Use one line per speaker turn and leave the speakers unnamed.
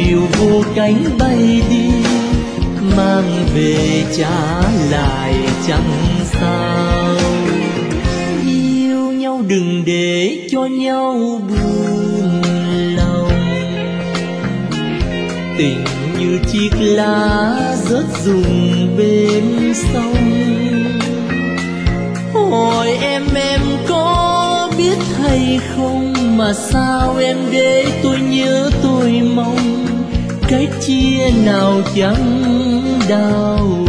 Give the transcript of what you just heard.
diều vô cánh bay đi, mang về trả lại chẳng sao. Yêu nhau đừng để cho nhau buồn lòng, tình như chiếc lá rớt rụng bên sông. Hỏi em có biết hay không, mà sao em để tôi nhớ tôi mong, cách chia nào chẳng đau